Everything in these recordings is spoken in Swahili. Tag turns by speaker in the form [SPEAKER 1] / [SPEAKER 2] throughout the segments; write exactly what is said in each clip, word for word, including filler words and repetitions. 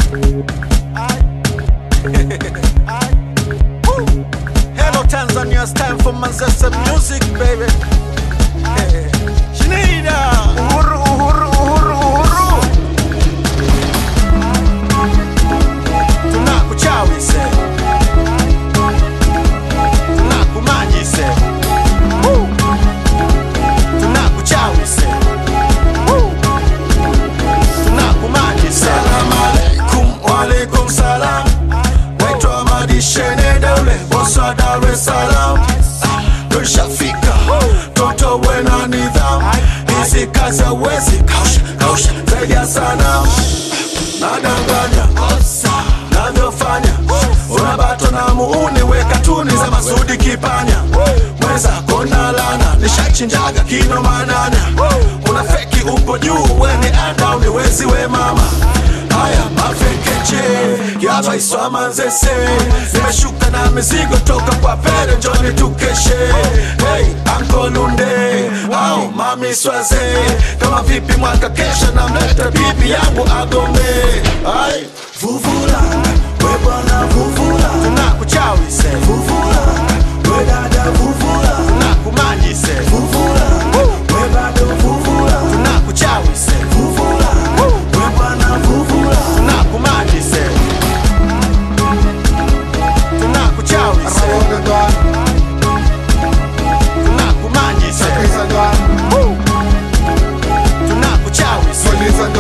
[SPEAKER 1] Hello Tanzania, it's time for Manzese music, baby. Shinida, uhuru, uhuru, uhuru, uhuru. Tunakuchawi se, tunakumaji se, tunakuchawi se, tunakumaji se. Salam alaikum, wa alaikum salam. Waitwa madishene daule, bosa Dar es Salaam. Tushafika, toto wena nidhamu. Hizi kazi hawezi kausha, kausha zaidi ya sana. Nadanganya, navyofanya. Unabato na muuni weka tuni za Masudi Kipanya. Mweza kona lana, nishachinjaga kino manana. Unafeki upo juu, weni anda uniwezi we mama. Haya mafekeche, yaba iswa Manzese. Nimeshuka na mizigo toka kwa pere, njoni tukeshe. Hey, Uncle Lunde, au mami swaze. Kama vipi mwaka kesha na mleta bibi yangu agome. Ay, vuvulanga, we bwana vuvula. Tunakuchawi se, vuvulanga, we dada vuvula. Tunakumaji se, vuvulanga, we bado vuvula. Tunakuchawi se, vuvulanga, we bwana vuvula. Tunakumaji se, tunakuchawi se, tunakumaji se, tunakuchawi se,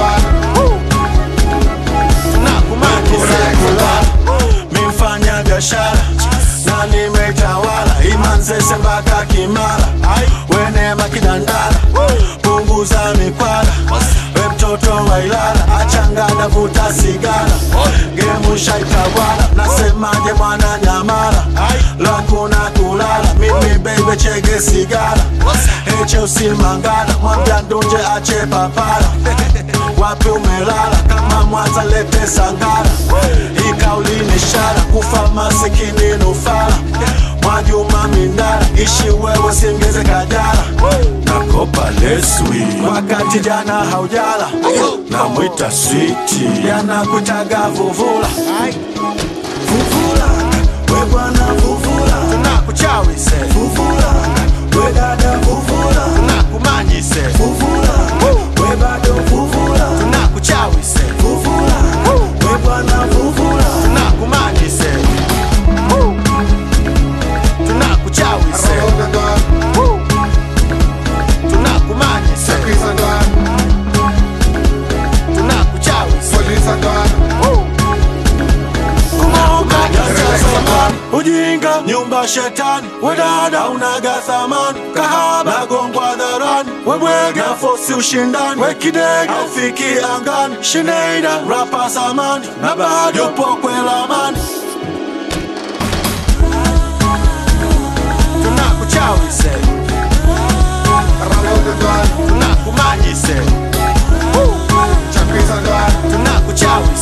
[SPEAKER 1] tunakumaji se. Mifanya biashara na nimetawala Manzese mpaka Kimara. Wene makidandala, punguza mikwala. We mtoto wa Ilala, achangana vuta sigara. Gemu shaitawala, nasemaje mwana Nyamara. Lakuna kulala, mimi baby chege sigara. Eche usimangala, mwambia ndunje ache papara. Wapi umelala, kama Mwanza lete Sangara. Ikauli ni shara, kufa masikini nufala. Mwajuma Mindara, ishi wewe singeze Kajala. Nakopa leswi, wakati jana haujala. Na mwita sweeti, yana kutaga vuvula. Vuvulanga, we bwana vuvula. Tunakuchawi se, vuvulanga, we dada vuvula. Tunakumaji se, vuvulanga, we bado vuvula. Tunakuchawi se, vuvulanga, we bwana vuvula. Tunakumaji se, tunakuchawi se, tunakumaji se, tunakuchawi se. Ujinga, nyumba shetani. Wedada, unaga thamani. Kahaba, nagongwa dharani. Webwege, nafosi ushindani. Wekidege, aufiki angani. Shinida, rapa samani. Na bado yupo kwela amani. Tunakuchawi se, tunakumaji se, tunakuchawi se.